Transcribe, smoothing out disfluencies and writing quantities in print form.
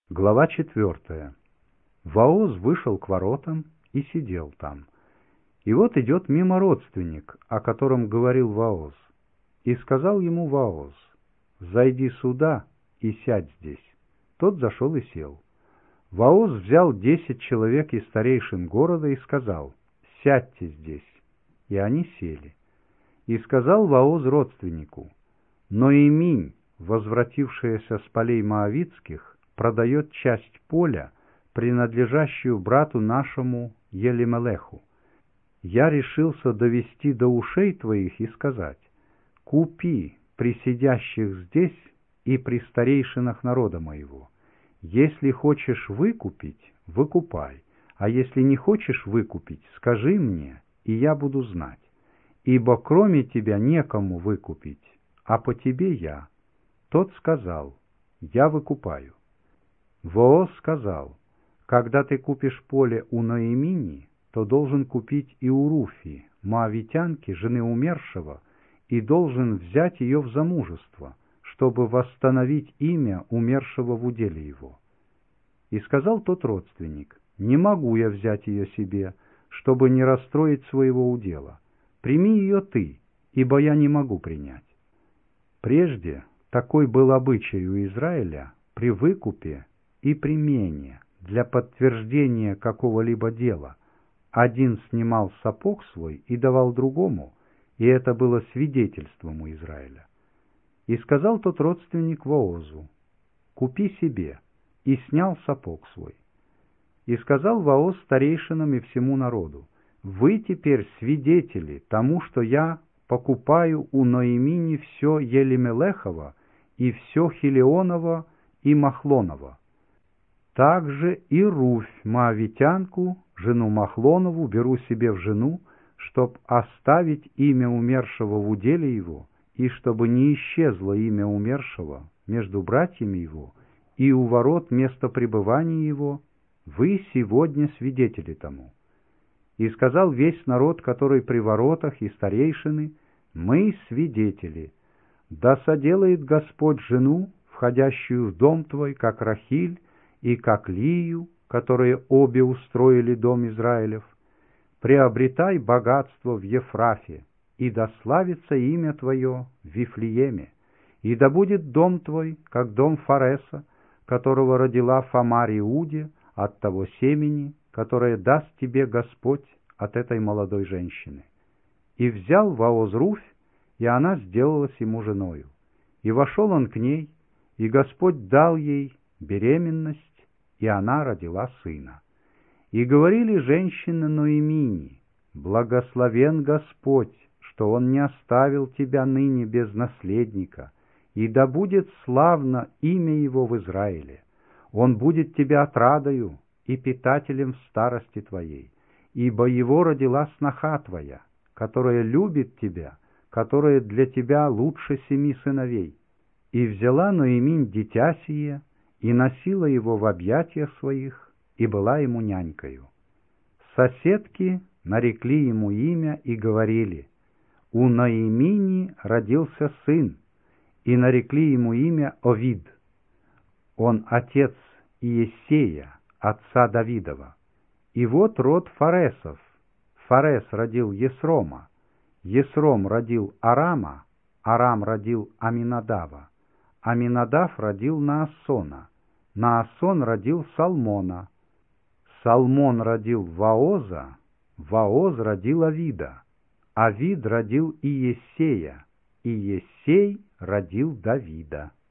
Глава 4. Вооз вышел к воротам и сидел там. И вот идет мимо родственник, о котором говорил Вооз. И сказал ему Вооз: «Зайди сюда и сядь здесь». Тот зашел и сел. Вооз взял 10 человек из старейшин города и сказал: «Сядьте здесь». И они сели. И сказал Вооз родственнику: «Ноэминь, возвратившаяся с полей моавитских, продает часть поля, принадлежащую брату нашему Елимелеху. Я решился довести до ушей твоих и сказать: купи при сидящих здесь и при старейшинах народа моего. Если хочешь выкупить, выкупай, а если не хочешь выкупить, скажи мне, и я буду знать. Ибо кроме тебя некому выкупить, а по тебе я». Тот сказал: «Я выкупаю». Вооз сказал: «Когда ты купишь поле у Ноэмини, то должен купить и у Руфи, моавитянки, жены умершего, и должен взять ее в замужество, чтобы восстановить имя умершего в уделе его». И сказал тот родственник: «Не могу я взять ее себе, чтобы не расстроить своего удела. Прими ее ты, ибо я не могу принять». Прежде такой был обычай у Израиля при выкупе и при мене для подтверждения какого-либо дела. Один снимал сапог свой и давал другому, и это было свидетельством у Израиля. И сказал тот родственник Воозу: «Купи себе», и снял сапог свой. И сказал Вооз старейшинам и всему народу: «Вы теперь свидетели тому, что я покупаю у Ноэмини все Елимелехово и все Хилионово и Махлоново. Также и Руфь, моавитянку, жену Махлонову, беру себе в жену, чтоб оставить имя умершего в уделе его, и чтобы не исчезло имя умершего между братьями его и у ворот места пребывания его. Вы сегодня свидетели тому». И сказал весь народ, который при воротах, и старейшины: «Мы свидетели. Да соделает Господь жену, входящую в дом твой, как Рахиль и как Лию, которые обе устроили дом Израилев. Приобретай богатство в Ефрафе, и да славится имя твое в Вифлееме, и да будет дом твой, как дом Фареса, которого родила Фамар Иуде, от того семени, которое даст тебе Господь от этой молодой женщины». И взял Вооз Руфь, и она сделалась ему женою. И вошел он к ней, и Господь дал ей беременность, и она родила сына. И говорили женщины Ноэмини: «Благословен Господь, что Он не оставил тебя ныне без наследника, и да будет славно имя Его в Израиле. Он будет тебе отрадою и питателем в старости твоей, ибо Его родила сноха твоя, которая любит тебя, которая для тебя лучше 7 сыновей». И взяла Ноэминь дитя сие, и носила его в объятиях своих, и была ему нянькою. Соседки нарекли ему имя и говорили: «У Ноэмини родился сын», и нарекли ему имя Овид. Он отец Иессея, отца Давидова. И вот род Фаресов. Фарес родил Есрома, Есром родил Арама, Арам родил Аминадава, Аминадав родил Наасона, Наасон родил Салмона, Салмон родил Ваоза, Ваоз родил Авида, Авид родил Иессея, Иессей родил Давида.